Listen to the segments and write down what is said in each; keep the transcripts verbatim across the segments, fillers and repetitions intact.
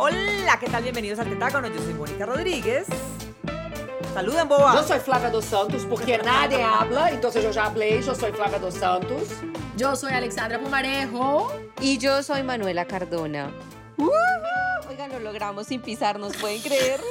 Hola, ¿qué tal? Bienvenidos al Tetágono. Yo soy Mónica Rodríguez. Saluden, boa. Yo soy Flávia dos Santos, porque nadie habla, entonces yo ya hablé, yo soy Flávia dos Santos. Yo soy Alexandra Pumarejo. Y yo soy Manuela Cardona. Uh-huh. Oigan, lo logramos sin pisarnos, ¿pueden creerlo?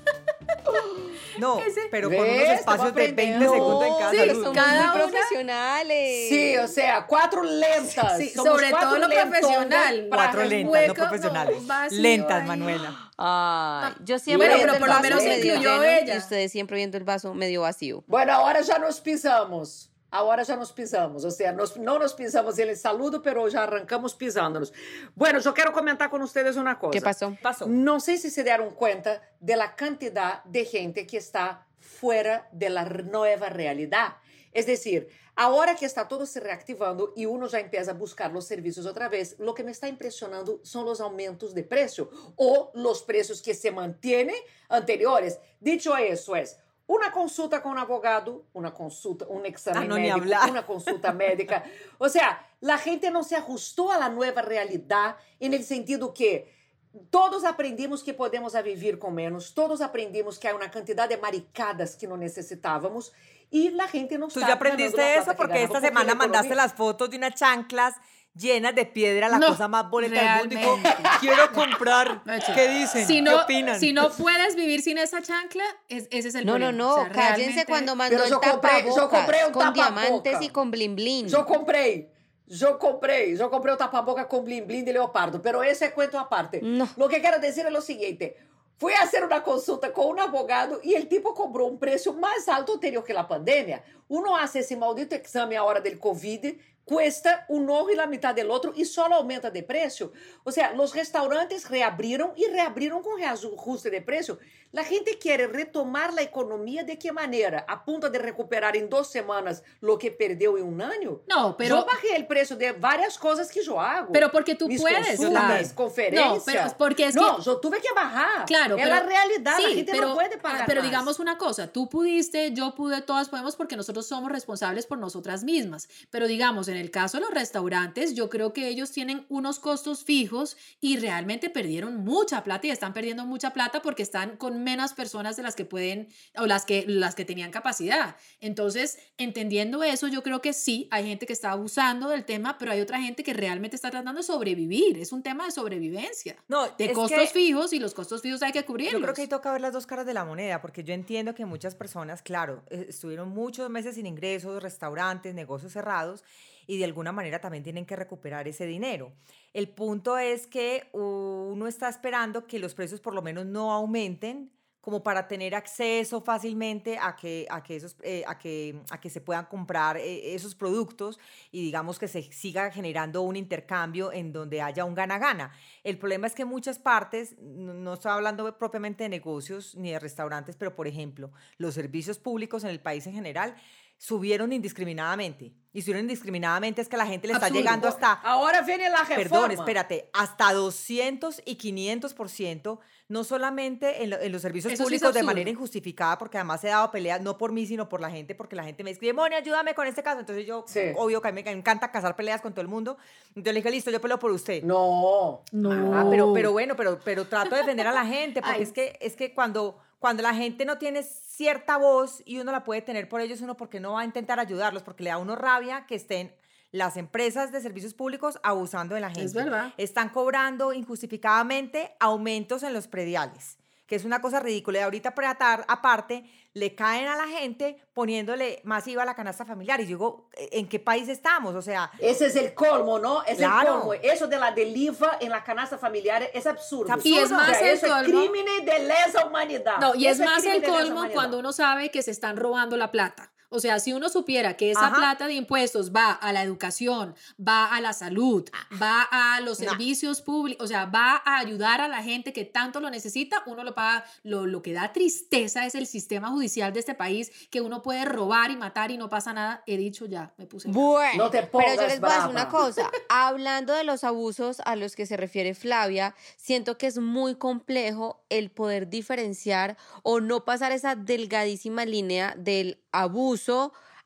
No, Ese, pero con ¿ves? unos espacios de veinte No, segundos en cada sí, saludo. somos Cada muy una- profesionales. Sí, o sea, cuatro lentas. Sí, Somos sobre cuatro todo lo lentonas profesional. para Cuatro res- lentas, hueco, no profesionales. no, vacío Lentas, ahí. Manuela. Ay, yo siempre Bueno, viendo pero el por lo vaso menos medio incluyó lleno ella. y ustedes siempre viendo el vaso medio vacío. Bueno, ahora ya nos pisamos. Ahora ya nos pisamos, o sea, nos, no nos pisamos en el saludo, pero ya arrancamos pisándonos. Bueno, yo quiero comentar con ustedes una cosa. ¿Qué pasó? Pasó. No sé si se dieron cuenta de la cantidad de gente que está fuera de la nueva realidad. Es decir, ahora que está todo se reactivando y uno ya empieza a buscar los servicios otra vez, lo que me está impresionando son los aumentos de precio o los precios que se mantienen anteriores. Dicho eso, es una consulta con un abogado, una consulta, un examen Ah, no, ni médico, hablar. una consulta médica. O sea, la gente no se ajustó a la nueva realidad en el sentido que todos aprendimos que podemos a vivir con menos, todos aprendimos que hay una cantidad de maricadas que no necesitábamos y la gente no Tú está ya ganando la aprendiste plata eso que porque ganaba, esta porque semana la mandaste economía- las fotos de unas chanclas llenas de piedra, la No, cosa más bonita del mundo. Y digo, realmente. quiero comprar. No, chico. ¿Qué dicen? Si ¿Qué no, opinan? si no puedes vivir sin esa chancla, es- ese es el No, no, problema. no, O sea, cállense realmente- cuando mandó Pero el yo compré- yo tapabocas compré un con tapaboca. diamantes y con blin blin. Yo comprei, yo comprei, yo comprei o tapaboca con blim blim de leopardo, pero ese es cuento aparte. No. Lo que quiero decir es lo siguiente. Fui a hacer una consulta con un abogado y el tipo cobró un precio más alto anterior que la pandemia. Uno hace ese maldito exame a hora del COVID, cuesta un ojo y la mitad del otro y solo aumenta de precio. O sea, los restaurantes reabrieron y reabrieron con reajuste de precio. La gente quiere retomar la economía ¿de qué manera? ¿A punto de recuperar en dos semanas lo que perdió en un año? No, pero- Yo bajé el precio de varias cosas que yo hago. Pero porque tú Mis puedes, consultas, claro. conferencias. No, pero porque es No, que- yo tuve que bajar. Claro, es pero, la realidad, sí, la gente pero, no puede pagar ah, Pero más. digamos una cosa, tú pudiste, yo pude, todas podemos porque nosotros somos responsables por nosotras mismas. Pero digamos, en el caso de los restaurantes, yo creo que ellos tienen unos costos fijos y realmente perdieron mucha plata y están perdiendo mucha plata porque están con menos personas de las que pueden o las que, las que tenían capacidad. Entonces, entendiendo eso, yo creo que sí, hay gente que está abusando del tema, pero hay otra gente que realmente está tratando de sobrevivir. Es un tema de sobrevivencia. No, de es costos que- fijos y los costos fijos hay que cubrirlos. Yo creo que ahí toca ver las dos caras de la moneda, porque yo entiendo que muchas personas, claro, eh, estuvieron muchos meses sin ingresos, restaurantes, negocios cerrados, y de alguna manera también tienen que recuperar ese dinero. El punto es que uno está esperando que los precios por lo menos no aumenten, como para tener acceso fácilmente a que, a que, esos, eh, a que, a que se puedan comprar eh, esos productos y digamos que se siga generando un intercambio en donde haya un gana-gana. El problema es que en muchas partes, no, no estoy hablando propiamente de negocios ni de restaurantes, pero por ejemplo, los servicios públicos en el país en general subieron indiscriminadamente. Y subieron indiscriminadamente es que la gente le está Absurdo. llegando hasta... Ahora viene la reforma. Perdón, espérate, hasta doscientos y quinientos por ciento, no solamente en, lo- en los servicios Eso sí es públicos de absurdo. manera injustificada, porque además he dado peleas, no por mí, sino por la gente, porque la gente me escribe, Moni, ayúdame con este caso. Entonces yo, Sí. obvio que a mí me encanta cazar peleas con todo el mundo. Entonces le dije, listo, yo peleo por usted. No. No. Ah, pero, pero bueno, pero, pero trato de defender a la gente, porque Ay. es que, es que cuando, cuando la gente no tiene cierta voz y uno la puede tener por ellos, uno porque no va a intentar ayudarlos, porque le da a uno rabia que estén las empresas de servicios públicos abusando de la gente. Es verdad. Están cobrando injustificadamente aumentos en los prediales, que es una cosa ridícula. Y ahorita, para atar- aparte, le caen a la gente poniéndole más I V A a la canasta familiar. Y yo digo, ¿en qué país estamos? O sea, Ese es el colmo, ¿no? Es Claro. el colmo. Eso de la del I V A en la canasta familiar es absurdo. Es absurdo. Y es más O sea, el eso es colmo. crimen de lesa humanidad. No, y es Eso más crimen el de lesa colmo humanidad. cuando uno sabe que se están robando la plata. O sea, si uno supiera que esa Ajá. plata de impuestos va a la educación, va a la salud, va a los No. servicios públicos, o sea, va a ayudar a la gente que tanto lo necesita, uno lo paga. Lo, lo que da tristeza es el sistema judicial de este país, que uno puede robar y matar y no pasa nada. He dicho ya, me puse... Bueno, No te pero yo pongas les voy a decir brava. una cosa. Hablando de los abusos a los que se refiere Flavia, siento que es muy complejo el poder diferenciar o no pasar esa delgadísima línea del abuso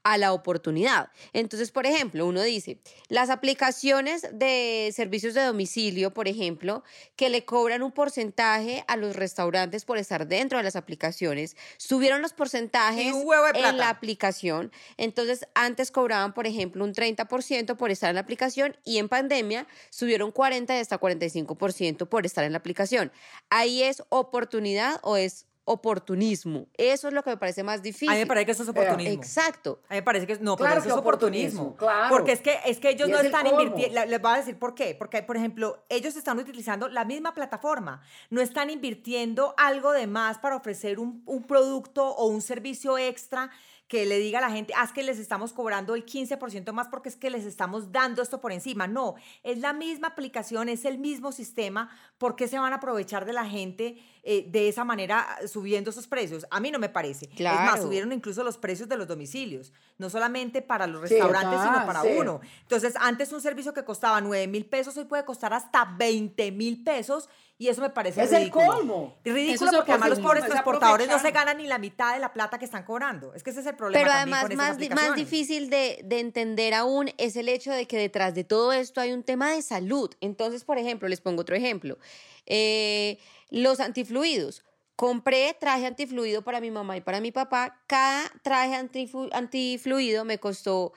a la oportunidad. Entonces, por ejemplo, uno dice, las aplicaciones de servicios de domicilio, por ejemplo, que le cobran un porcentaje a los restaurantes por estar dentro de las aplicaciones, subieron los porcentajes Y un huevo de plata. en la aplicación. Entonces, antes cobraban, por ejemplo, un treinta por ciento por estar en la aplicación y en pandemia subieron cuarenta y hasta cuarenta y cinco por ciento por estar en la aplicación. ¿Ahí es oportunidad o es oportunismo? Eso es lo que me parece más difícil. A mí me parece que eso es oportunismo. Exacto. A mí me parece que no, pero Claro eso que es oportunismo. oportunismo, claro. Porque es que, es que ellos Y no es el están colmo. invirtiendo. Les voy a decir por qué. Porque, por ejemplo, ellos están utilizando la misma plataforma. No están invirtiendo algo de más para ofrecer un, un producto o un servicio extra que le diga a la gente, ah, es que les estamos cobrando el quince por ciento más porque es que les estamos dando esto por encima. No, es la misma aplicación, es el mismo sistema. ¿Por qué se van a aprovechar de la gente eh, de esa manera subiendo esos precios? A mí no me parece. Claro. Es más, subieron incluso los precios de los domicilios, no solamente para los Sí, restaurantes, total, sino para sí. uno. Entonces, antes un servicio que costaba nueve mil pesos, hoy puede costar hasta veinte mil pesos. Y eso me parece Es el ridículo. colmo. Ridículo Eso es porque además los oportunismo, pobres es transportadores no se aprovechar. ganan ni la mitad de la plata que están cobrando. Es que ese es el problema Pero también además, con esas más, di- más aplicaciones. difícil de, de entender aún es el hecho de que detrás de todo esto hay un tema de salud. Entonces, por ejemplo, les pongo otro ejemplo. Eh, los antifluidos. Compré traje antifluido para mi mamá y para mi papá. Cada traje antifu- antifluido me costó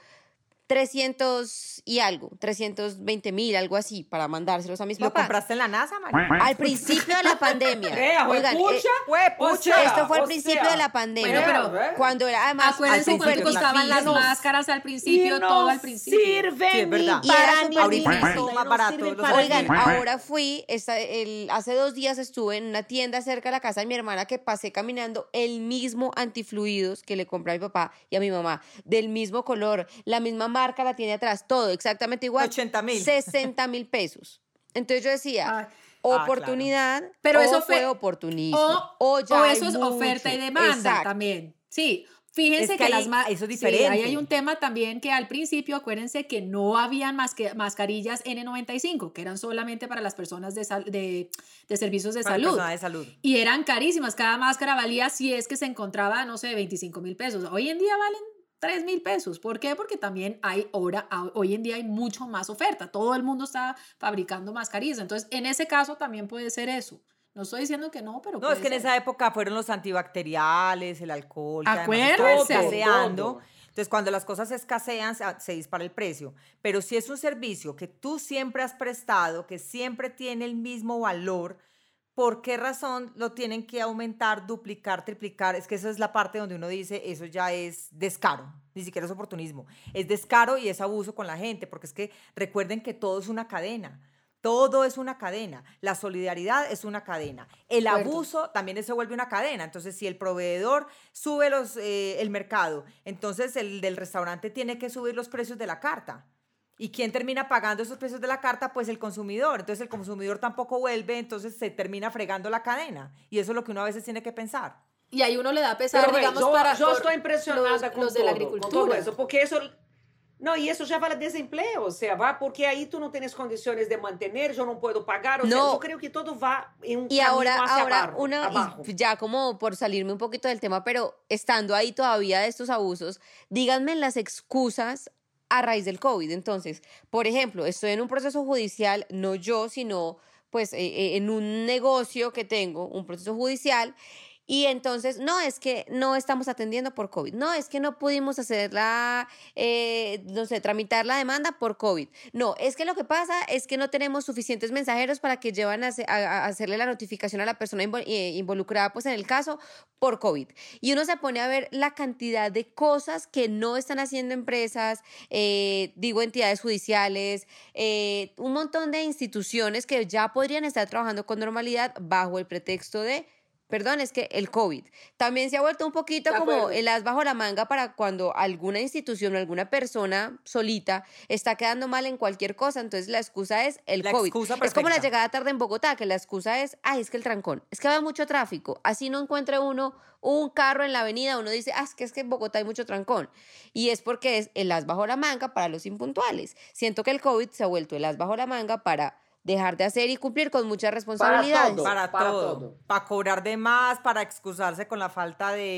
trescientos y algo, trescientos veinte mil, algo así, para mandárselos a mis ¿Lo papás. compraste en la NASA, María? Al principio de la pandemia. Vea, Oigan, eh, huepucha. Huepucha. O sea, esto fue al o principio sea, de la pandemia. Bueno, pero- ¿eh? cuando era además Acuérdense al cuánto principio, costaban las claro. máscaras al principio, Y no todo al principio. sirve Sí, es verdad. ni Y era para súper ni Ahorita ni- es todo y más no barato, sirve los para Oigan, ni- ahora fui, esta- el, hace dos días estuve en una tienda cerca de la casa de mi hermana que pasé caminando el mismo antifluidos que le compré a mi papá y a mi mamá, del mismo color, la misma marca la tiene atrás, todo exactamente igual. ochenta mil. sesenta mil pesos. Entonces yo decía, Ay. oportunidad, Pero o eso fue fue- oportunismo. O, o ya o hay eso es oferta y mucho. demanda Exacto. también. Sí, fíjense Es que, que las ahí- ma- eso es sí, diferente. ahí hay un tema también que al principio, acuérdense que no habían más que mascarillas ene noventa y cinco, que eran solamente para las personas de, sal- de, de servicios de Para el salud. personal de salud. Y eran carísimas. Cada máscara valía, si es que se encontraba, no sé, veinticinco mil pesos. Hoy en día valen tres mil pesos. ¿Por qué? Porque también hay ahora, a- hoy en día hay mucho más oferta. Todo el mundo está fabricando mascarillas. Entonces, en ese caso también puede ser eso. No estoy diciendo que no, pero No, puede es que en ser. esa época fueron los antibacteriales, el alcohol, que además Acuérdense. estaba escaseando. Todo. Entonces, cuando las cosas escasean, se, se dispara el precio. Pero si es un servicio que tú siempre has prestado, que siempre tiene el mismo valor, ¿por qué razón lo tienen que aumentar, duplicar, triplicar? Es que esa es la parte donde uno dice, eso ya es descaro, ni siquiera es oportunismo. Es descaro y es abuso con la gente, porque es que recuerden que todo es una cadena. Todo es una cadena. La solidaridad es una cadena. El De acuerdo. abuso también se vuelve una cadena. Entonces, si el proveedor sube los, eh, el mercado, entonces el del restaurante tiene que subir los precios de la carta. ¿Y quién termina pagando esos precios de la carta? Pues el consumidor. Entonces, el consumidor tampoco vuelve, entonces se termina fregando la cadena. Y eso es lo que uno a veces tiene que pensar. Y ahí uno le da pesar, Pero, ve, digamos, yo, para yo por estoy impresionada los, con los todo, de la con todo agricultura. eso, porque eso... No, y eso ya va al desempleo, o sea, va porque ahí tú no tienes condiciones de mantener, yo no puedo pagar, o sea, No. yo creo que todo va en un Y camino ahora, hacia ahora abajo, una, abajo. y ya como por salirme un poquito del tema, pero estando ahí todavía de estos abusos, díganme las excusas a raíz del COVID. Entonces, por ejemplo, estoy en un proceso judicial, no yo, sino pues eh, eh, en un negocio que tengo, un proceso judicial. Y entonces, no, es que no estamos atendiendo por COVID. No, es que no pudimos hacerla, eh, no sé, tramitar la demanda por COVID. No, es que lo que pasa es que no tenemos suficientes mensajeros para que llevan a, hace- a- a hacerle la notificación a la persona invo- eh, involucrada pues en el caso por COVID. Y uno se pone a ver la cantidad de cosas que no están haciendo empresas, eh, digo entidades judiciales, eh, un montón de instituciones que ya podrían estar trabajando con normalidad bajo el pretexto de... Perdón, es que el COVID también se ha vuelto un poquito De como acuerdo. el as bajo la manga para cuando alguna institución o alguna persona solita está quedando mal en cualquier cosa. Entonces la excusa es el La COVID. excusa Es como la perfecta. llegada tarde en Bogotá, que la excusa es, ay, es que el trancón, es que había mucho tráfico. Así no encuentre uno un carro en la avenida, uno dice, ah, es que es que en Bogotá hay mucho trancón. Y es porque es el as bajo la manga para los impuntuales. Siento que el COVID se ha vuelto el as bajo la manga para dejar de hacer y cumplir con muchas responsabilidades. todo. Para, para todo. todo. Para cobrar de más, para excusarse con la falta de,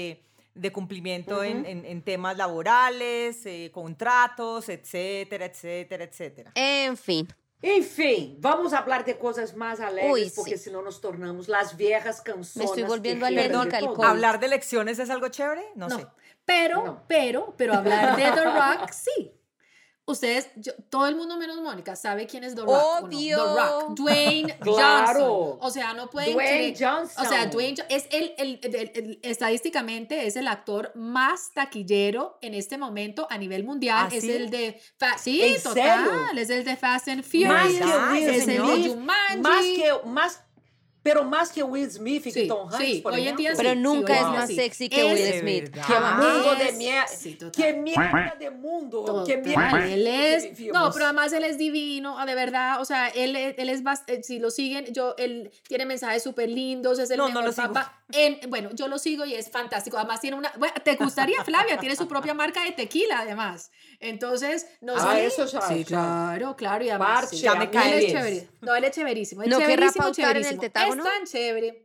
de cumplimiento uh-huh. en, en, en temas laborales, eh, contratos, etcétera, etcétera, etcétera. En fin. Enfim, vamos falar de coisas mais alegres, Uy, porque sí. senão nos tornamos las viejas canzonas. Me estoy volviendo alérgica al COVID. ¿Hablar de elecciones es algo chévere? No, no. sé. Pero, no. pero, pero hablar de The Rock, sí. Ustedes, yo, todo el mundo menos Mónica sabe quién es The Rock. Obvio. No? The Rock. Dwayne claro. Johnson. O sea, no pueden Dwayne creer. Johnson. O sea, Dwayne es el, el, el, el, el, estadísticamente es el actor más taquillero en este momento a nivel mundial. ¿Ah, es sí? el de Fa sí, ¿En total. serio? Es el de Fast and Furious. Más que es el de Jumanji. Más que más Pero más que Will Smith y sí, Tom Hanks, sí, por hoy ejemplo. en día Pero sí, nunca sí, es wow. más sí. sexy que es, Will Smith. ¡Qué mundo de es, mierda! Sí, ¡Qué mierda de mundo! Total. ¡Qué mierda! Él es, no, pero además él es divino, de verdad, o sea, él, él es, bast- si lo siguen, yo, él tiene mensajes súper lindos, es el no, mejor no lo papá. En, bueno, yo lo sigo y es fantástico, además tiene una, bueno, ¿te gustaría, Flavia? Tiene su propia marca de tequila, además, entonces, no ah, sé. eso ya. Sí, claro, claro, y además, Parche, sí, ya me cae, él es amigues. chévere, no, él es chéverísimo, es ¿No querrá chéverísimo, pautar en el chéverísimo, tetágono? es tan chévere.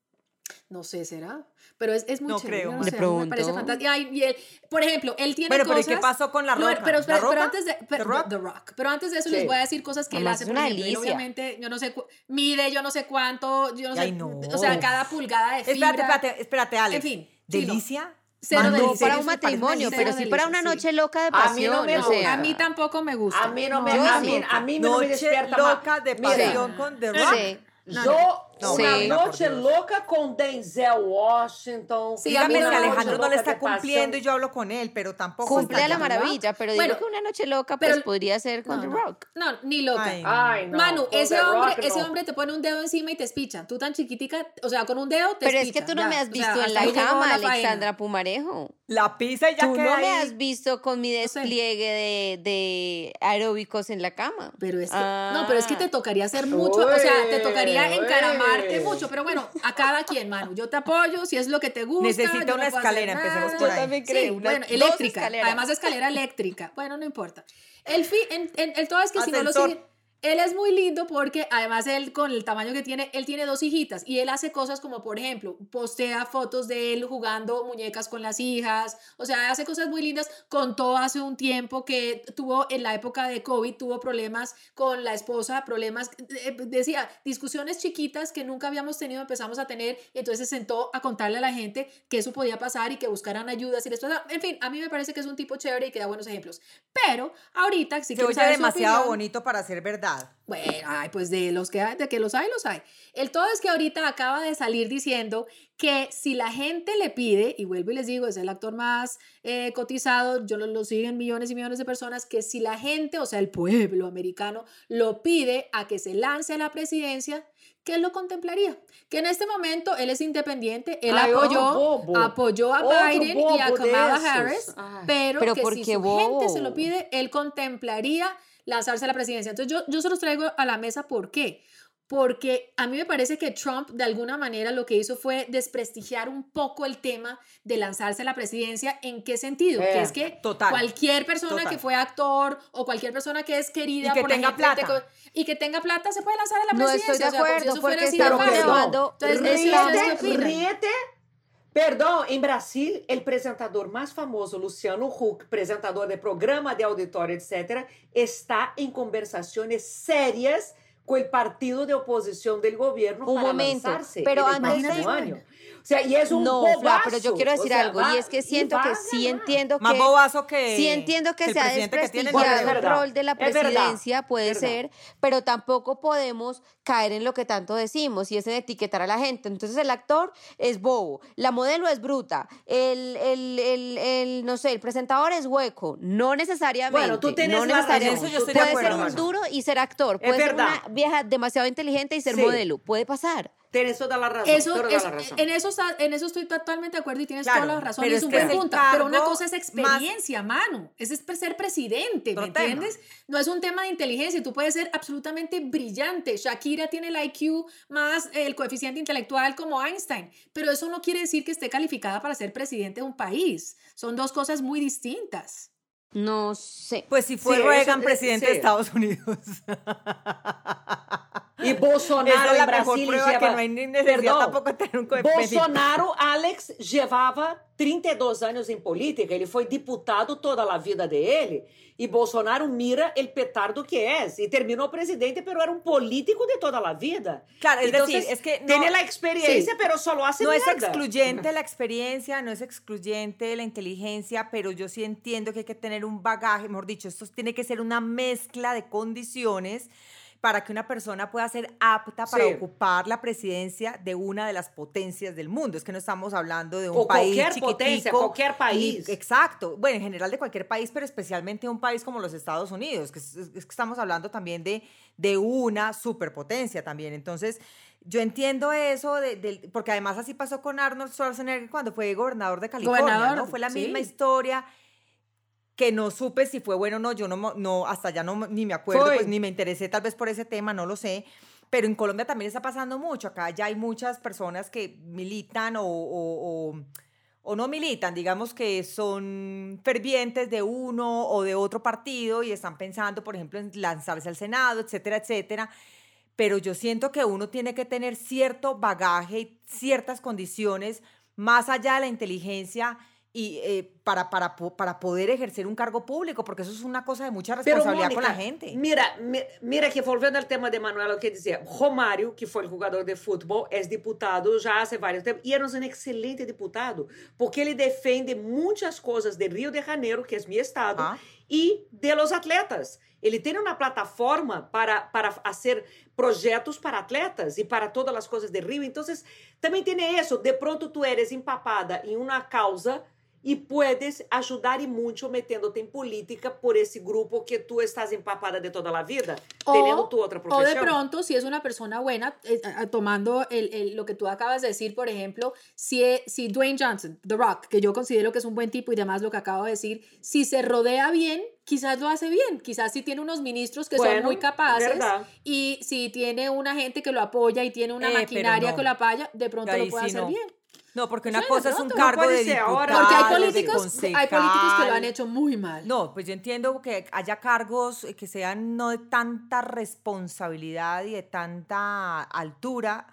No sé, ¿será? Pero es, es muy no chévere. Creo, no Le sé, pregunto. me parece fantástico. Ay, y él, por ejemplo, él tiene bueno, cosas... pero ¿y qué pasó con La Roca? No, pero, pero, ¿La Roca? pero antes de... Pero, ¿The Rock? The Rock. Pero antes de eso Sí. les voy a decir cosas que Además, él hace. es Por una ejemplo, él delicia. obviamente, yo no sé, cu- mide yo no sé cuánto, yo no sé... Ay, no. O sea, cada pulgada de fibra... Espérate, espérate, espérate, Alex. En fin. sí, ¿Delicia? no. Cero Mano, delicia. ¿en serio Para un eso me parece matrimonio, una Cero pero sí para una delicia, noche sí. loca de A mí no pasión. me o sea, A mí tampoco me gusta. A mí no me, yo a sí. mí, a mí no me Noche despierta loca más. de Mira, pasión con The Rock. Sí. No, yo, no. una Sí. noche Por Dios. loca con Denzel Washington. Sí, a mí Dígame no si me una Alejandro noche no le loca está de pasión. cumpliendo y yo hablo con él, pero tampoco cumple está a la ya. maravilla, pero digo Bueno, que una noche loca pues pero- podría ser con No, The no. Rock. No, ni loca. Ay, no. Ay, no. Manu, con ese The hombre, Rock, ese no. hombre te pone un dedo encima y te espicha. Tú tan chiquitica, o sea, con un dedo te Pero es espicha, que tú no ya. me has O visto sea, en hasta la ahí llegó cama, la faena. Alexandra Pumarejo. La pizza y ya Tú queda no me ahí. has visto con mi No sé. despliegue de, de aeróbicos en la cama. Pero es que, Ah. no, pero es que te tocaría hacer mucho, o sea, te tocaría Ué, encaramarte ué. mucho, pero bueno, a cada quien, Manu, yo te apoyo, si es lo que te gusta. Necesita yo una no puedo escalera, hacer empecemos nada. por Yo ahí. también Sí, creo. unas bueno, dos eléctrica, escaleras. además escalera eléctrica, bueno, no importa. El, fi, en, en- el todo es que si no lo Ascensor. siguen, él es muy lindo porque además él con el tamaño que tiene, él tiene dos hijitas y él hace cosas como por ejemplo, postea fotos de él jugando muñecas con las hijas, o sea, hace cosas muy lindas. Contó hace un tiempo que tuvo en la época de COVID, tuvo problemas con la esposa, problemas, eh, decía, discusiones chiquitas que nunca habíamos tenido, empezamos a tener, y entonces se sentó a contarle a la gente que eso podía pasar y que buscaran ayuda, si les pasa. En fin, a mí me parece que es un tipo chévere y que da buenos ejemplos, pero ahorita, si Se quieren oye saber su demasiado opinión, bonito para ser verdad. bueno, ay, pues de los que hay, de que los hay, los hay. El todo es que ahorita acaba de salir diciendo que si la gente le pide, y vuelvo y les digo, es el actor más eh, cotizado, yo lo, lo siguen millones y millones de personas, que si la gente, o sea, el pueblo americano, lo pide a que se lance a la presidencia, que él lo contemplaría. Que en este momento él es independiente, él Ay, otro apoyó, bobo. apoyó a Otro Biden y a bobo de Kamala esos. Harris, Ay. pero, Pero que ¿por si qué su gente se bobo? lo pide, él contemplaría lanzarse a la presidencia. Entonces yo, yo se los traigo a la mesa, ¿por qué? Porque a mí me parece que Trump de alguna manera lo que hizo fue desprestigiar un poco el tema de lanzarse a la presidencia. ¿En qué sentido? Eh, que es que total, cualquier persona total. que fue actor o cualquier persona que es querida Y que por la tenga gente, plata. te- y que tenga plata se puede lanzar a la No presidencia. estoy de O sea, como si acuerdo, eso fuera porque así de estamos fácil. llevando- Entonces, Ríete, ¿eso ustedes qué Riete, opinan? riete. Perdão, em Brasil, o apresentador mais famoso, Luciano Huck, apresentador de programa de auditório, etcétera, está em conversações sérias com o partido de oposição do governo Un para momento, lançarse pero en el antes de- próximo año. O sea, y es un No, bobazo. Fla, pero yo quiero decir O sea, algo, va- y es que siento va que a sí ganar. entiendo que... Más bobazo que Sí entiendo que, que el se ha presidente que tiene, no desprestigiado creo. el rol de la Es verdad, presidencia, puede verdad. ser, pero tampoco podemos caer en lo que tanto decimos, y es en etiquetar a la gente. Entonces el actor es bobo, la modelo es bruta, el, el, el, el, no sé, el presentador es hueco, no necesariamente. Bueno, tú tienes no la razón, necesariamente. eso yo estoy de Puede acuerdo, ser un Manu. duro y ser actor, Es puede ser verdad. una vieja demasiado inteligente y ser Sí. modelo, puede pasar. Tienes toda la razón. Eso, toda es- la razón. en, eso está- en eso estoy totalmente de acuerdo y tienes Claro, toda la razón pero y es es un que buen es el punto. Pero una cargo cosa es experiencia, Manu. Ese es ser presidente, ¿me Otro tema. entiendes? No es un tema de inteligencia. Tú puedes ser absolutamente brillante. Shakira tiene el I Q más eh, el coeficiente intelectual como Einstein, pero eso no quiere decir que esté calificada para ser presidente de un país. Son dos cosas muy distintas. No sé. Pues si fue Sí, Reagan eso- presidente sí. de Estados Unidos. Y Bolsonaro Esa es en la mejor Brasil prueba lleva... que no hay ni necesidad Perdão, tampoco de tener un coeficiente. Bolsonaro, Alex, llevava trinta e dois anos em política, ele foi deputado toda a vida dele, e Bolsonaro mira el petardo que es, y terminó presidente, pero era un político de toda la vida. Claro, es Entonces, decir, es que no- tiene la experiencia, sí. pero solo hace No es mierda. excluyente la experiencia, no es excluyente la inteligencia, pero yo sí entiendo que hay que tener un bagaje, mejor dicho, esto tiene que ser una mezcla de condiciones para que una persona pueda ser apta para Sí. ocupar la presidencia de una de las potencias del mundo. Es que no estamos hablando de un O país cualquier chiquitico. potencia, cualquier ni- país. exacto. Bueno, en general de cualquier país, pero especialmente un país como los Estados Unidos, que es, es que estamos hablando también de, de una superpotencia también. Entonces, yo entiendo eso, de, de- porque además así pasó con Arnold Schwarzenegger cuando fue gobernador de California, Gobernador, ¿no? Fue la sí. misma historia que no supe si fue bueno o no, yo no, mo- no hasta ya no ni me acuerdo, Fue. pues ni me interesé tal vez por ese tema, no lo sé, pero en Colombia también está pasando mucho, acá ya hay muchas personas que militan o, o, o- o no militan, digamos que son fervientes de uno o de otro partido y están pensando, por ejemplo, en lanzarse al Senado, etcétera, etcétera, pero yo siento que uno tiene que tener cierto bagaje y ciertas condiciones más allá de la inteligencia y eh, para, para, po- para poder ejercer un cargo público, porque eso es una cosa de mucha Pero, responsabilidad con Mônica, la gente. Mira, mi- mira que volviendo al tema de Manuela, eu queria dizer, Romário, que foi jogador de futebol, é deputado já há vários tempos, e era um excelente deputado, porque ele defende muitas coisas de Rio de Janeiro, que é meu estado, Ah. e de los atletas. Ele tem uma plataforma para, para fazer projetos para atletas e para todas as coisas de Rio. Então, também tem isso. De pronto, tu eres empapada em uma causa e puedes ajudar e muito metendo-te em política por esse grupo que tu estás empapada de toda a vida, teniendo tu outra O profesión. de pronto, si es una persona buena, eh, eh, tomando el, el- lo que tú acabas de decir, por ejemplo, si, e- si Dwayne Johnson, The Rock, que yo considero que es un buen tipo y demás lo que acabo de decir, si se rodea bien, quizás lo hace bien, quizás si tiene unos ministros que son Bueno, muy capaces verdad. y si tiene una gente que lo apoya y tiene una Eh, pero maquinaria no. que lo apoya, de pronto Ahí lo puede sí hacer no. bien. No, porque No una sé, cosa de es un pronto. cargo No de puede ser ahora. diputado, Porque hay de políticos, hay políticos que lo han hecho muy mal. No, pues yo entiendo que haya cargos que sean no de tanta responsabilidad y de tanta altura,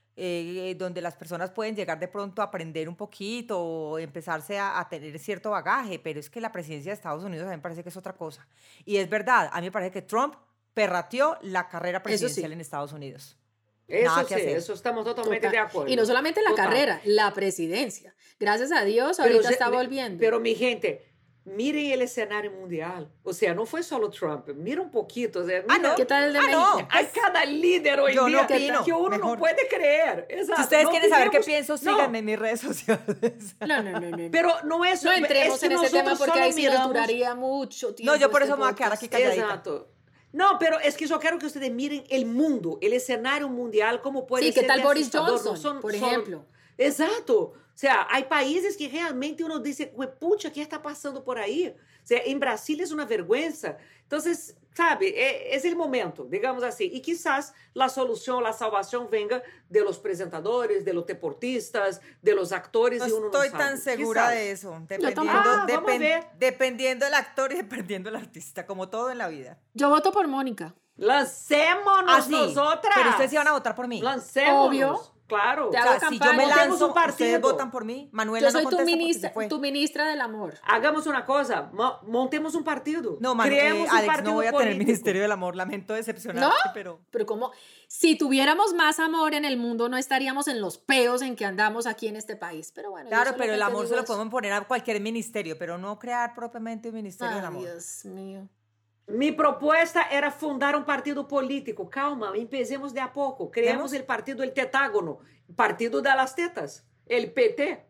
eh, donde las personas pueden llegar de pronto a aprender un poquito o empezarse a, a tener cierto bagaje, pero es que la presidencia de Estados Unidos a mí me parece que es otra cosa. Y es verdad, a mí me parece que Trump perrateó la carrera Eso presidencial sí. en Estados Unidos. Eso Nada sí, que hacer. eso estamos totalmente Total. de acuerdo. Y no solamente la Total. carrera, la presidencia. Gracias a Dios, Pero ahorita je- está mi- volviendo. Pero, mi gente, miren el escenario mundial. O sea, no fue solo Trump. Mira un poquito. O sea, Ah, mira- no. ¿Qué tal el de Ah, no. México? Hay cada líder hoy Yo día no que- opino. que uno Mejor. no puede creer. Exacto. Si ustedes No quieren saber qué tenemos- pienso, no, síganme en mis redes sociales. No, no, no, no. no. Pero no es No entremos es que en ese tema nosotros porque solo ahí sí nos miramos- duraría mucho tiempo. No, yo por este eso me voy a quedar podcast. aquí calladita. Exacto. No, pero es que yo quiero que ustedes miren el mundo, el escenario mundial, cómo puede Sí, ser ¿qué tal de Boris asustador. No Johnson, son por solo- ejemplo? Exato. O sea, hay países que realmente uno dice, "Ué, pucha, ¿qué está pasando por ahí?" O sea, en Brasil es una vergüenza. Entonces, sabe, é- es el momento, digamos así. Y quizás la solución, la salvación venga de los presentadores, de los deportistas, de los actores. No y uno estoy no sabe. tan segura Quizás. de eso. tampoco. Dependiendo, Ah, vamos a ver. dependiendo del actor y dependiendo del artista, como todo en la vida. Yo voto por Mónica. Lancémonos Ah, sí. nosotras. Pero ustedes sí van a votar por mí. Lancémonos. Obvio. Claro. Te O hago sea, si yo campaña. me Montemos lanzo, un partido. ustedes votan por mí. Manuela Yo soy no tu contesta porque se ministra, fue. tu ministra del amor. Hagamos una cosa, mo- montemos un partido. No, Manu, Creemos eh, un Alex, partido no voy a tener político. Ministerio del Amor. Lamento decepcionarte, ¿No? pero... Pero como si tuviéramos más amor en el mundo, no estaríamos en los peos en que andamos aquí en este país. Pero bueno, yo Claro, pero el solamente amor digo se lo eso. podemos poner a cualquier ministerio, pero no crear propiamente un Ministerio Ay, del Amor. Dios mío. Mi propuesta era fundar un partido político. Calma, empecemos de a poco. Creamos ¿Vemos? el partido El Tetágono, partido de las tetas, el P T.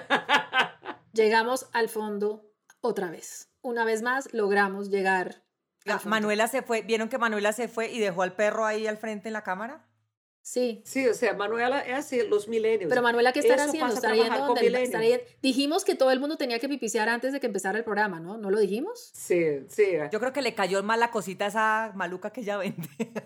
Llegamos al fondo otra vez. Una vez más logramos llegar. al La- fondo. Manuela se fue. ¿Vieron que Manuela se fue y dejó al perro ahí al frente en la cámara? Sí. Sí, o sea, Manuela es así, los milenios. Pero Manuela, ¿qué estará Eso haciendo? pasa a ¿Estará yendo trabajar con donde el- millennials. estará yendo- Dijimos que todo el mundo tenía que pipisear antes de que empezara el programa, ¿no? ¿No lo dijimos? Sí, sí. Yo creo que le cayó mal la cosita esa maluca que ella vende.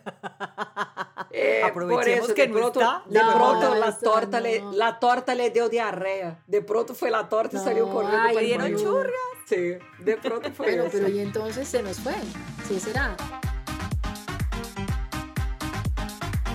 Eh, Aprovechemos por eso, que de no pronto, está. de No, pronto no la, está, torta le, no. la torta le dio diarrea. De pronto fue la torta y No, salió corriendo. ay, para el dieron baño. churras. Sí, de pronto fue Pero, eso. pero y entonces se nos fue. Sí será.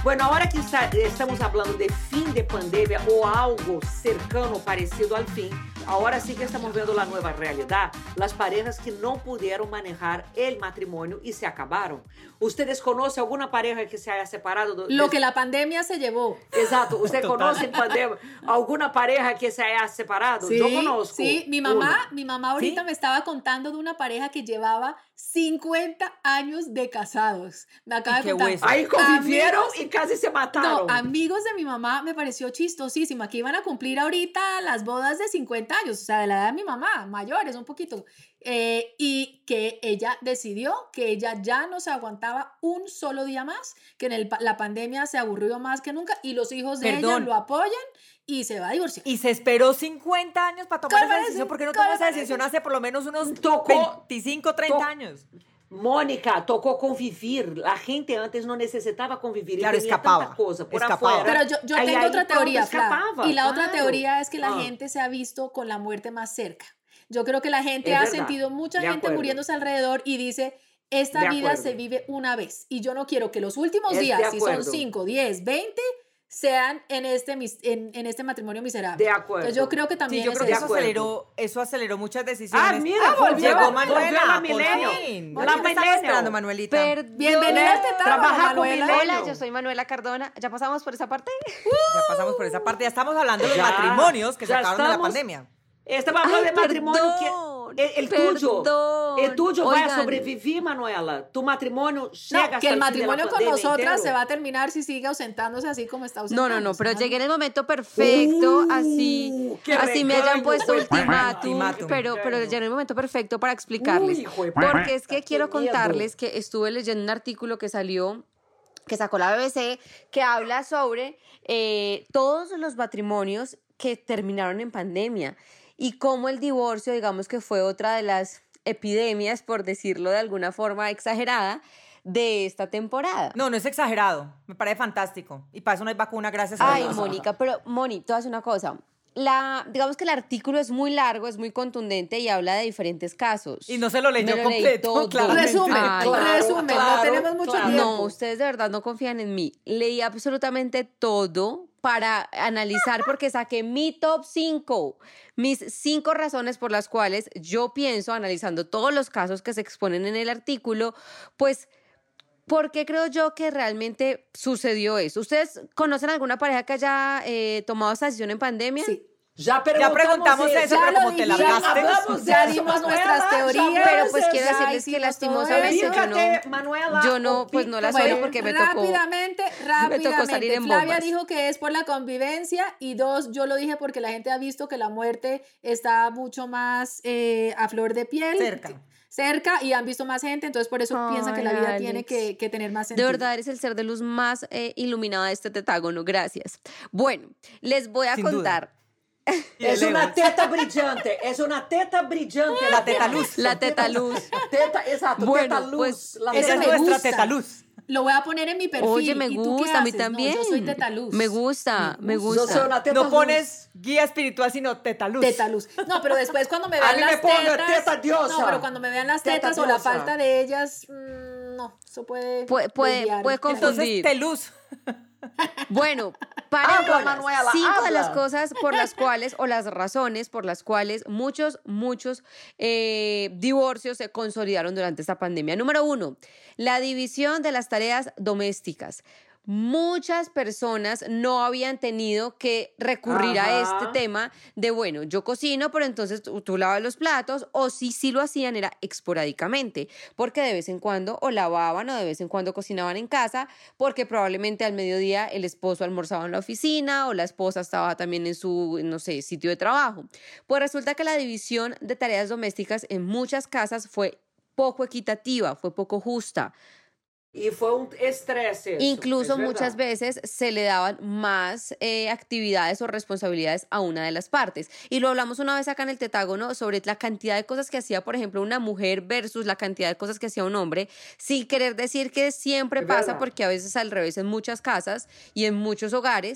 Bueno, ahora que está, estamos hablando de fin de pandemia o algo cercano parecido al fin, ahora sí que estamos viendo la nueva realidad. Las parejas que no pudieron manejar el matrimonio y se acabaron. ¿Ustedes conocen alguna pareja que se haya separado? De, Lo que la pandemia se llevó. Exacto. ¿Usted conoce en pandemia alguna pareja que se haya separado? Sí, Yo conozco. Sí, mi mamá, una. mi mamá ahorita ¿Sí? me estaba contando de una pareja que llevaba cincuenta años de casados. Me acaba Y de qué contar. hueso. Ahí convivieron Amigos- y casi se mataron. No, amigos de mi mamá me pareció chistosísima que iban a cumplir ahorita las bodas de cincuenta años, o sea, de la edad de mi mamá, mayores un poquito, eh, y que ella decidió que ella ya no se aguantaba un solo día más, que en el, pa- la pandemia se aburrió más que nunca y los hijos de ella Perdón. lo apoyan y se va a divorciar. Y se esperó cincuenta años para tomar ¿Cómo esa parece? decisión. ¿Por qué no ¿Cómo tomó esa parece? decisión hace por lo menos unos Tocó- veinticinco, treinta to- años? Mónica, tocó convivir. La gente antes no necesitaba convivir. Claro, y tenía escapaba, tanta cosa por escapaba. afuera. Pero yo, yo Ahí- tengo ahí otra pronto teoría, Fla, escapaba, y la otra claro. teoría es que la Ah. gente se ha visto con la muerte más cerca. Yo creo que la gente Es ha verdad, sentido mucha de gente acuerdo. muriéndose alrededor y dice, esta De vida acuerdo. se vive una vez y yo no quiero que los últimos Es de días, si son acuerdo. cinco, diez, veinte, sean en este, mis- en, en este matrimonio miserable. De acuerdo. Entonces yo creo que también Sí, yo es creo que eso. eso De acuerdo. aceleró, eso aceleró muchas decisiones. Ah, mira, volvió, llegó volvió Manuela. la por Milenio. fin. La Aquí te estaba Milenio. esperando, Manuelita. Perdón. Bienvenida al Tetágono, Trabaja con Manuela. Milenio. Hola, yo soy Manuela Cardona. ¿Ya pasamos por esa parte? Ya pasamos por esa parte. Ya estamos hablando de los Ya, matrimonios que se ya acabaron de la estamos. pandemia. Estaba hablando Ay, de matrimonio perdón, que el, el tuyo, perdón. el tuyo va a Oigan. sobrevivir, Manuela. Tu matrimonio llega No, hasta que el fin de la matrimonio con pandemia nosotras entero. se va a terminar si sigue ausentándose así como está No, ausentándose. no, no, pero ¿no? llegué en el momento perfecto, Uh, así, qué así me hayan regaño, puesto pues. ultimátum, Ultimátum. pero, pero llegué en el momento perfecto para explicarles. Uy, hijo de Porque es que puta, quiero qué miedo. contarles que estuve leyendo un artículo que salió, que sacó la B B C, que habla sobre eh, todos los matrimonios que terminaron en pandemia y cómo el divorcio, digamos que fue otra de las epidemias, por decirlo de alguna forma exagerada, de esta temporada. No, no es exagerado. Me parece fantástico. Y para eso no hay vacuna, gracias a Ay, Dios. Mónica, pero Moni, te voy a decir una cosa. La, digamos que el artículo es muy largo, es muy contundente y habla de diferentes casos. Y no se lo leyó Me lo leí completo, todo. claramente. Resumen, Ay, claro, resumen, no claro, tenemos mucho claro. tiempo. No, ustedes de verdad no confían en mí. Leí absolutamente todo para analizar porque saqué mi top cinco, mis cinco razones por las cuales yo pienso, analizando todos los casos que se exponen en el artículo, pues, ¿por qué creo yo que realmente sucedió eso? ¿Ustedes conocen alguna pareja que haya eh, tomado esa decisión en pandemia? Sí. Ya preguntamos, Ya preguntamos eso, Ya pero lo como te dijimos, largaste. hablamos de Ya eso, dimos Manuela, nuestras ya teorías. hablamos Pero pues de quiero eso. decirles que hicimos lastimosamente yo Ubícate, no, Manuela, yo no, pues no la ubícate. soy porque me tocó. rápidamente, tocó rápidamente. salir en Flavia bombas. dijo que es por la convivencia y dos, yo lo dije porque la gente ha visto que la muerte está mucho más eh, a flor de piel. Cerca. Cerca y han visto más gente, entonces por eso Ay, piensan que la vida Alex. tiene que, que tener más De sentido. verdad, eres el ser de luz más eh, iluminada de este tetágono. Gracias. Bueno, les voy a Sin duda. contar. Y el Es ego. una teta brillante, es una teta brillante. La teta luz. La teta luz. Teta, exacto, Bueno, teta luz. pues, la Esa Esa es me teta- nuestra gusta. tetaluz. Lo voy a poner en mi perfil. Oye, me ¿Y tú qué gusta, a mí haces? No, también. yo soy tetaluz. Me gusta, me Yo gusta. soy una teta No luz. pones guía espiritual, sino tetaluz. Tetaluz. No, pero después cuando me A vean mí las me pongo tetas. teta diosa. No, pero cuando me vean las Teta tetas o la diosa. falta de ellas, mmm, no, eso puede. Puede- puede- desviar. puede confundir. Entonces, teluz. Bueno, para Habla, bolas, Manuela, cinco de habla. las cosas por las cuales o las razones por las cuales muchos, muchos eh, divorcios se consolidaron durante esta pandemia. Número uno, la división de las tareas domésticas. Muchas personas no habían tenido que recurrir a Ajá. este tema de, bueno, yo cocino, pero entonces tú, tú lavas los platos, o si sí lo hacían era esporádicamente, porque de vez en cuando o lavaban o de vez en cuando cocinaban en casa, porque probablemente al mediodía el esposo almorzaba en la oficina o la esposa estaba también en su, no sé, sitio de trabajo. Pues resulta que la división de tareas domésticas en muchas casas fue poco equitativa, fue poco justa. Y fue un estrés eso, Incluso es verdad. muchas veces se le daban más eh, actividades o responsabilidades a una de las partes. Y lo hablamos una vez acá en el Tetágono sobre la cantidad de cosas que hacía, por ejemplo, una mujer versus la cantidad de cosas que hacía un hombre, sin querer decir que siempre Es pasa, verdad. porque a veces al revés en muchas casas y en muchos hogares,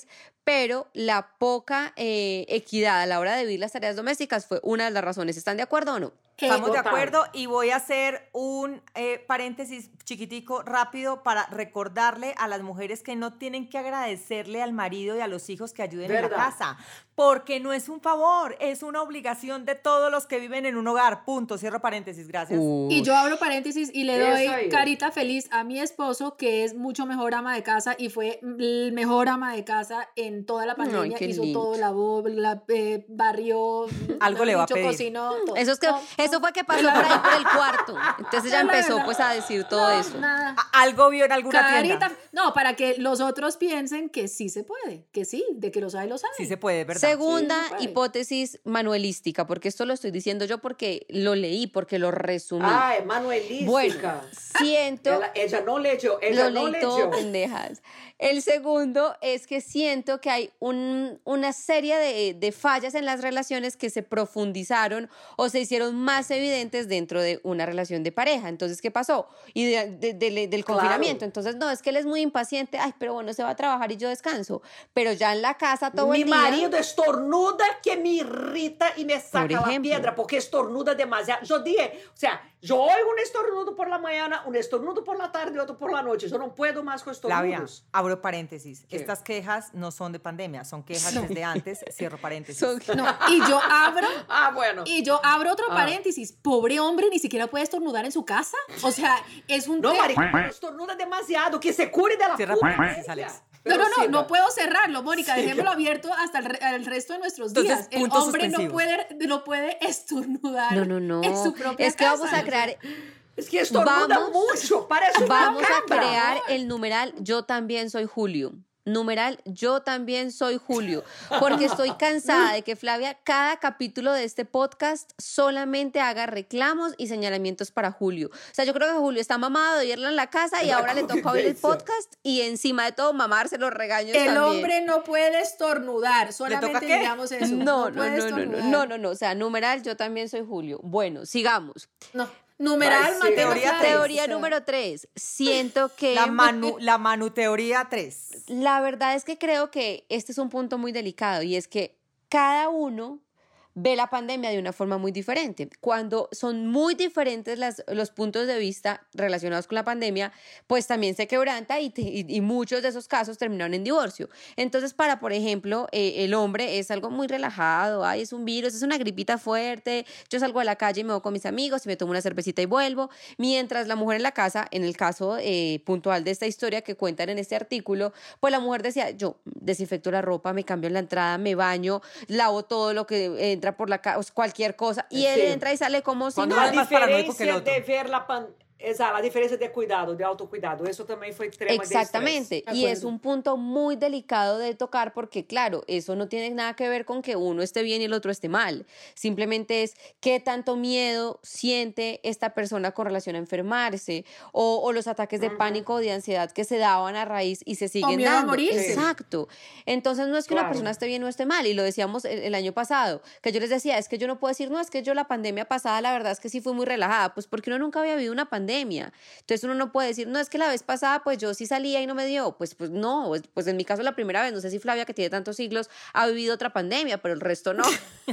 pero la poca eh, equidad a la hora de dividir las tareas domésticas fue una de las razones. ¿Están de acuerdo o no? Estamos de Total. acuerdo y voy a hacer un eh, paréntesis chiquitico, rápido, para recordarle a las mujeres que no tienen que agradecerle al marido y a los hijos que ayuden en la Verdad. casa, porque no es un favor, es una obligación de todos los que viven en un hogar, punto, cierro paréntesis, gracias. Y yo abro paréntesis y le doy Eso ahí. carita feliz a mi esposo, que es mucho mejor ama de casa y fue el mejor ama de casa en toda la pandemia. qué Hizo lindo. todo, lavó, la, eh, barrió, Algo mejor le va a dicho, pedir. cocinó, todo. Eso, es que, No, eso no, fue que pasó por ahí por el cuarto. Entonces ya no, empezó no, pues a decir todo no, eso. nada. A- Algo vio en alguna Carita, tienda. no, para que los otros piensen que sí se puede, que sí, de que los hay, los hay. Sí se puede, ¿verdad? Segunda Sí, se puede. hipótesis manuelística, porque esto lo estoy diciendo yo porque lo leí, porque lo resumí. Ah, é manuelística. Bueno, siento... Ela, ella no leyó, ella Lo no leí todo, leyó. pendejas. El segundo es que siento que hay un- una serie de, de fallas en las relaciones que se profundizaron o se hicieron más evidentes dentro de una relación de pareja. Entonces, ¿qué pasó? Y de- de- de- del Claro. confinamiento. Entonces, no, es que él es muy impaciente. Ay, pero bueno, se va a trabajar y yo descanso. Pero ya en la casa todo Mi el día... marido estornuda que me irrita y me saca la ejemplo. piedra porque estornuda demasiado. Yo dije, o sea, yo oigo un estornudo por la mañana, un estornudo por la tarde y otro por la noche. Yo no puedo más con Flavia, estornudos. abro paréntesis. ¿Qué? Estas quejas no son de pandemia, son quejas desde antes, cierro paréntesis. Son- No, y yo abro Ah, bueno. Y yo abro otro Ah. paréntesis. Pobre hombre, ni siquiera puede estornudar en su casa. O sea, es un No, te- marica, pero estornuda demasiado. Que se cure de la Cierra puta paréntesis, ella. Alex. No, Pero no, no, siga. no puedo cerrarlo, Mónica. Siga. Dejémoslo abierto hasta el, re- el resto de nuestros Entonces, días. El puntos hombre no suspensivos. puede, no puede estornudar No, no, no. en su propia Es que vamos casa. a crear... Es que estornuda Vamos- mucho. Parece una Vamos a cabra. crear el numeral Yo también soy Julio. Numeral Yo también soy Julio. Porque estoy cansada de que Flavia cada capítulo de este podcast solamente haga reclamos y señalamientos para Julio. O sea, yo creo que Julio está mamado de irlo en la casa y La ahora le toca oír el convivencia. podcast y encima de todo mamarse los regaños El también. hombre no puede estornudar. Solamente qué? digamos eso. No, no, puede no, no, no, estornudar. no, no, no. O sea, numeral Yo también soy Julio. Bueno, sigamos. No. Numeral, Ay, sí. Mateo Teoría Flores, tres. Teoría o sea. número tres. Siento que... La Manu, la Manu teoría tres. La verdad es que creo que este es un punto muy delicado y es que cada uno ve la pandemia de una forma muy diferente. Cuando son muy diferentes las, los puntos de vista relacionados con la pandemia, pues también se quebranta y, te- y, y muchos de esos casos terminaron en divorcio. Entonces, para, por ejemplo, eh, el hombre es algo muy relajado, ay, es un virus, es una gripita fuerte, yo salgo a la calle y me voy con mis amigos y me tomo una cervecita y vuelvo, mientras la mujer en la casa, en el caso eh, puntual de esta historia que cuentan en este artículo, pues la mujer decía, yo desinfecto la ropa, me cambio en la entrada, me baño, lavo todo lo que entra por la casa, cualquier cosa, y él Sí. entra y sale como si Cuando nada. uno es A más paranoico que el diferencia otro. de ver la pan... Exato, a diferença de cuidado, de autocuidado. Eso também foi extrema de Exactamente, De y es acuerdo. un punto muy delicado de tocar porque, claro, eso no tiene nada que ver con que uno esté bien y el otro esté mal. Simplemente es qué tanto miedo siente esta persona con relación a enfermarse o, o los ataques de pánico o de ansiedad que se daban a raíz y se siguen miedo a dando. morirse. Exacto. Entonces no es que una Claro. persona esté bien o esté mal, y lo decíamos el, el año pasado, que yo les decía, es que yo no puedo decir, no, es que yo la pandemia pasada la verdad es que sí fui muy relajada, pues porque uno nunca había vivido una pandemia. Entonces uno no puede decir, no, es que la vez pasada pues yo sí salía y no me dio. Pues, pues no, pues, pues en mi caso la primera vez, no sé si Flavia, que tiene tantos siglos, ha vivido otra pandemia, pero el resto no.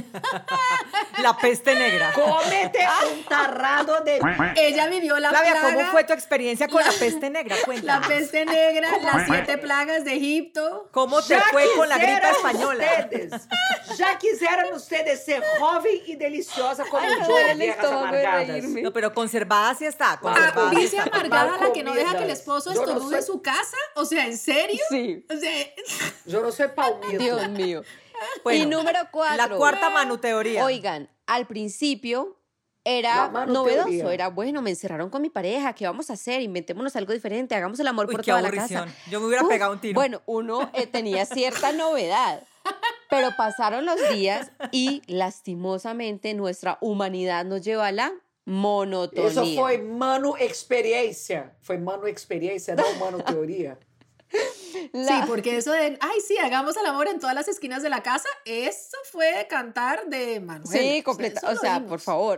La peste negra. Cómete un tarrado de... Ella vivió la Flavia, plaga, ¿cómo fue tu experiencia con la peste negra? la Cuéntanos. peste negra, las siete plagas de Egipto. ¿Cómo te Ya fue con la gripe quisieran española? Ustedes, ya quisieran ustedes ser joven y deliciosa como Ay, yo, duele el viejas estómago de amargadas. reírme. No, pero conservada sí está, Ah, conservada sí vice está. amargada la que no deja que el Comidas. esposo Yo no estornude en soy- su casa. O sea, ¿en serio? Sí. O sea, Yo no soy palmito. Dios mío. Bueno, y número cuatro. La cuarta Manu teoría. Oigan, al principio La era mano novedoso, teoría. era bueno, me encerraron con mi pareja, ¿qué vamos a hacer? Inventémonos algo diferente, hagamos el amor Uy, por qué toda la aburrición. casa. Yo me hubiera Uf, pegado un tiro. Bueno, uno eh, tenía cierta novedad, pero pasaron los días y lastimosamente nuestra humanidad nos lleva a la monotonía. Eso foi mano experiência. Foi mano experiência, não mano teoria. La- sí, porque eso de, ay, sí, hagamos el amor en todas las esquinas de la casa, eso fue cantar de Manuel. Sí, completa, eso o lo sea, oímos. por favor.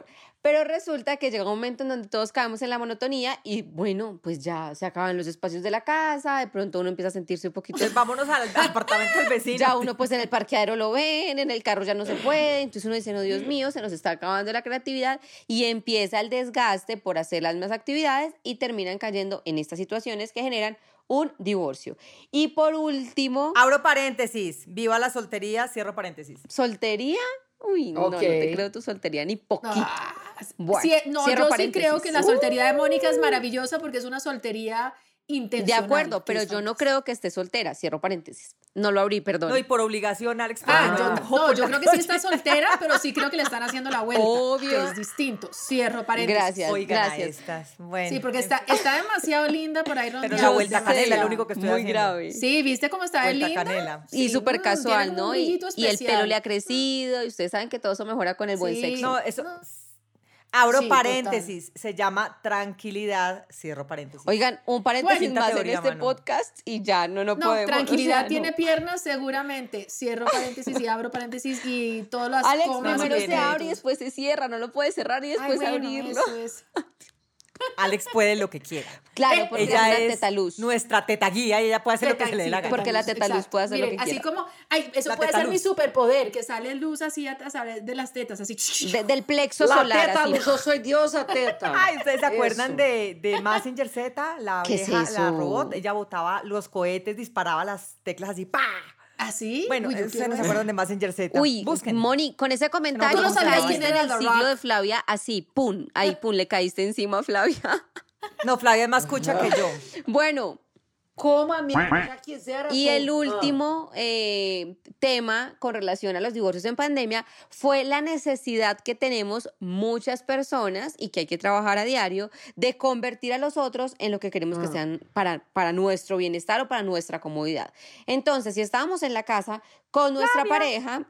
Pero resulta que llega un momento en donde todos caemos en la monotonía y bueno, pues ya se acaban los espacios de la casa, de pronto uno empieza a sentirse un poquito... Entonces vámonos al apartamento del vecino. Ya uno pues en el parqueadero lo ven, en el carro ya no se puede, entonces uno dice, no, Dios mío, se nos está acabando la creatividad y empieza el desgaste por hacer las mismas actividades y terminan cayendo en estas situaciones que generan un divorcio. Y por último... Abro paréntesis, viva la soltería, cierro paréntesis. ¿Soltería? Uy, no, Ok. no te creo tu soltería ni poquito. Ah, Bueno, sí, no, cierro yo sí paréntesis. creo que la soltería de Mónica es maravillosa porque es una soltería De intencional. acuerdo, que pero es yo no fantástica. creo que esté soltera, cierro paréntesis. No lo abrí, perdón. No, y por obligación, Alex. Ah, pero yo, no, no, por yo la creo que sí noche. está soltera, pero sí creo que le están haciendo la vuelta. Obvio. Que es distinto. Cierro paréntesis. Gracias, Oigan a gracias. estas. Bueno. Sí, porque está, está demasiado linda por ahí Pero rondeando. la vuelta Yo canela es sé. lo único que estoy Muy haciendo. grave. Sí, ¿viste cómo está de Vuelta linda? canela. Y Sí, súper mm, tiene casual, como un ¿no? Y, brillito y el especial. pelo le ha crecido y ustedes saben que todo eso mejora con el buen Sí. sexo. No, eso... Abro Sí, paréntesis. Se llama tranquilidad, cierro paréntesis. Oigan, un paréntesis Quinta más teoría, en este mano. podcast y ya no lo No, podemos. tranquilidad o sea, tiene no. piernas seguramente. Cierro paréntesis y abro paréntesis y todas las Alex, comas y primero los se tiene. abre y después se cierra, no lo puede cerrar y Ay, después bueno, abrirlo. eso es. Alex puede lo que quiera. Claro, Eh, porque Ella es una es teta luz. nuestra teta guía y ella puede hacer lo que se le dé la Sí, gana. Porque la teta luz exacto. puede hacer lo Miren, que así quiera. como, ay, eso La puede teta ser mi luz. superpoder, que sale luz así a través de las tetas, así. De- del plexo La solar. teta así. luz, yo soy diosa teta. Ay, ¿ustedes se acuerdan Eso. de, de Mazinger Z? La ¿Qué es vieja, la eso? robot. Ella botaba los cohetes, disparaba las teclas así, ¡pa! ¿Así? Bueno, Uy, yo ustedes quiero no se eso. acuerdan de Mazinger Z. Uy, Busquen. Moni, con ese comentario Tú no sabías caíste quién era en el The siglo Rock. de Flavia así, pum, ahí pum, le caíste encima a Flavia. No, Flavia es más cucha que yo. Bueno, Como a minha já quisera. y tu- el Ah. último eh, tema con relación a los divorcios en pandemia fue la necesidad que tenemos muchas personas y que hay que trabajar a diario de convertir a los otros en lo que queremos que Ah. sean para, para nuestro bienestar o para nuestra comodidad. Entonces, si estábamos en la casa con nuestra pareja...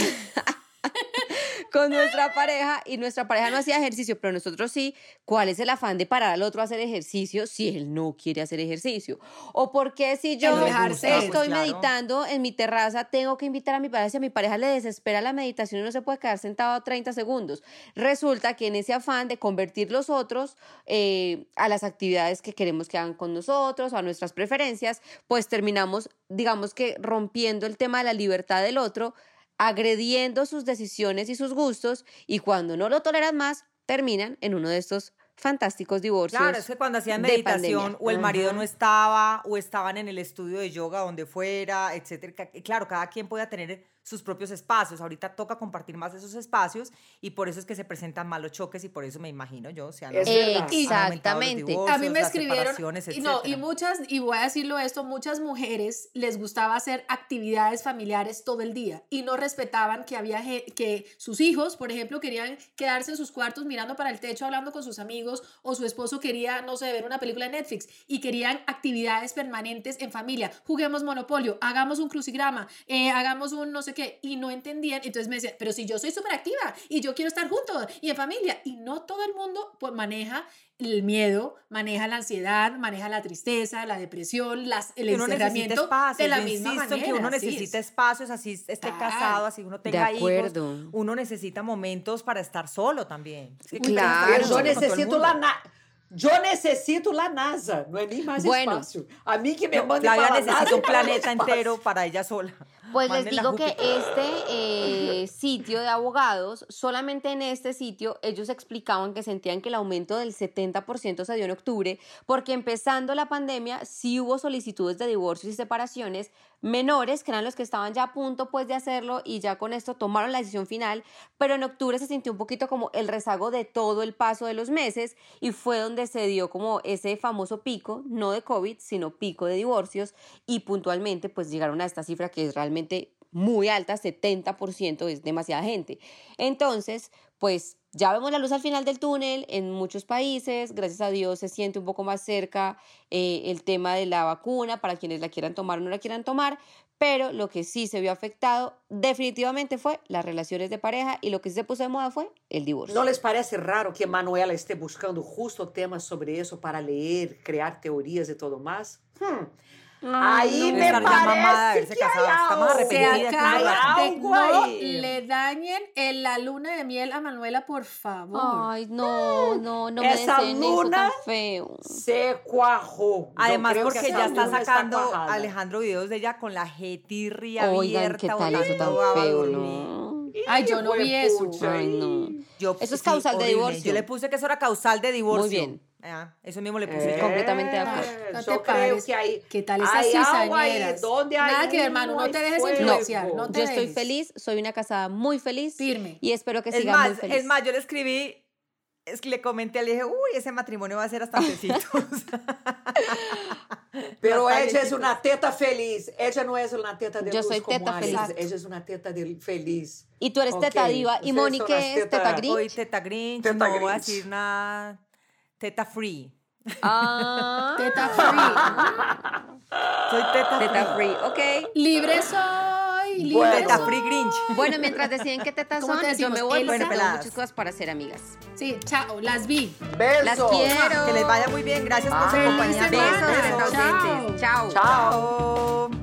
con nuestra pareja y nuestra pareja no hacía ejercicio, pero nosotros sí, ¿cuál es el afán de parar al otro a hacer ejercicio si él no quiere hacer ejercicio? ¿O por qué si yo El dejarse, estoy pues, claro. meditando en mi terraza, tengo que invitar a mi pareja, si a mi pareja le desespera la meditación y no se puede quedar sentado treinta segundos? Resulta que en ese afán de convertir los otros eh, a las actividades que queremos que hagan con nosotros, a nuestras preferencias, pues terminamos, digamos que rompiendo el tema de la libertad del otro, agrediendo sus decisiones y sus gustos, y cuando no lo toleran más, terminan en uno de estos fantásticos divorcios. Claro, es que cuando hacían de meditación pandemia. o el marido Ajá. no estaba o estaban en el estudio de yoga donde fuera, etcétera. Ca- Claro, cada quien puede tener sus propios espacios. Ahorita toca compartir más esos espacios y por eso es que se presentan malos choques y por eso me imagino yo, se han, Es han verdad. aumentado los Exactamente. divorcios, A mí me las escribieron, separaciones, y no, y etcétera. muchas, y voy a decirlo esto, muchas mujeres les gustaba hacer actividades familiares todo el día y no respetaban que había ge- que sus hijos, por ejemplo, querían quedarse en sus cuartos mirando para el techo hablando con sus amigos, o su esposo quería, no sé, ver una película de Netflix y querían actividades permanentes en familia. Juguemos Monopolio, hagamos un crucigrama, eh, hagamos un no sé qué, y no entendían. Entonces me decían, pero si yo soy súper activa y yo quiero estar juntos y en familia, y no todo el mundo pues maneja el miedo, maneja la ansiedad, maneja la tristeza, la depresión, las, el Que uno necesita encerramiento espacios. de la Yo misma insisto en manera. que uno sí, necesita es- espacios, así esté Total. casado, así uno De tenga hijos. acuerdo. Uno necesita momentos para estar solo también. Es que Claro. estar Eu solo con todo el necessito mundo. lá na... Eu necessito la NASA, não é nem mais Bueno. espaço. A mim que me No, mande Flavia para la NASA necesita un y para el planeta espacio. entero para ella sola. Pues les Mándenla digo a que Júpiter. este eh, sitio de abogados, solamente en este sitio, ellos explicaban que sentían que el aumento del setenta por ciento se dio en octubre, porque empezando la pandemia sí hubo solicitudes de divorcios y separaciones menores, que eran los que estaban ya a punto pues de hacerlo y ya con esto tomaron la decisión final, pero en octubre se sintió un poquito como el rezago de todo el paso de los meses y fue donde se dio como ese famoso pico, no de COVID, sino pico de divorcios, y puntualmente pues llegaron a esta cifra que es realmente muy alta, setenta por ciento, es demasiada gente. Entonces, pues ya vemos la luz al final del túnel en muchos países, gracias a Dios se siente un poco más cerca eh, el tema de la vacuna para quienes la quieran tomar o no la quieran tomar, pero lo que sí se vio afectado definitivamente fue las relaciones de pareja, y lo que sí se puso de moda fue el divorcio. Não les parece raro que Manuela esté buscando justo temas sobre isso para ler, criar teorias e tudo mais? Hum. Aí no. me Estar ya mamada de parece haberse que casado. hay Estamos algo. Se arrepentidas que no acaba lo de algo no ahí. le dañen en la luna de miel a Manuela, por favor. Ay, no, no, no me Esa deseen eso luna tan feo. se cuajó. Yo Además, creo que porque esa ya está luna sacando cuajada. Alejandro videos de ella con la jetirria Oigan, ¿qué abierta, tal eso tan botando baba a feo, dormir. no? Ay, yo no vi eso. Huepucha, Ay, no. Yo, Eso es sí, causal de horrible. divorcio. Yo le puse que eso era causal de divorcio. Muy bien. Ah, eso mismo le puse É, yo. Completamente de acuerdo. ¿No te yo creo parece? que hay, ¿Qué tal esas hay algo ahí cizañeras? donde hay Nada que ver, humo, hermano, no hay te dejes fuego. influenciar, no te Yo estoy dejes. feliz, soy una casada muy feliz. Firme. Y espero que Es siga muy más, feliz. es más, yo le escribí, es que le comenté, le dije, uy, ese matrimonio va a ser hasta besitos. Pero Hasta ella es besitos. una teta feliz. Ella no es una teta de Yo luz soy como teta Alex. feliz. Ella es una teta de feliz. Y tú eres Ok, teta diva. ¿Y ustedes Moni son qué las es? teta- ¿Teta gris? Hoy teta Grinch, Teta no voy a Grinch. decir nada, teta free. Ah, Teta free. Soy teta, teta free. free, ok. Libre soy, libre Bueno. Teta soy. free Grinch. Bueno, mientras deciden qué tetas ¿Cómo son, te yo me decimos? voy El porque Bueno, tengo peladas. muchas cosas para hacer, amigas. Sí, chao, las vi. Besos. Las quiero. Que les vaya muy bien, gracias por su Ah. compañía. Feliz Besos, semana. restaurantes. Chao. Chao. Chao.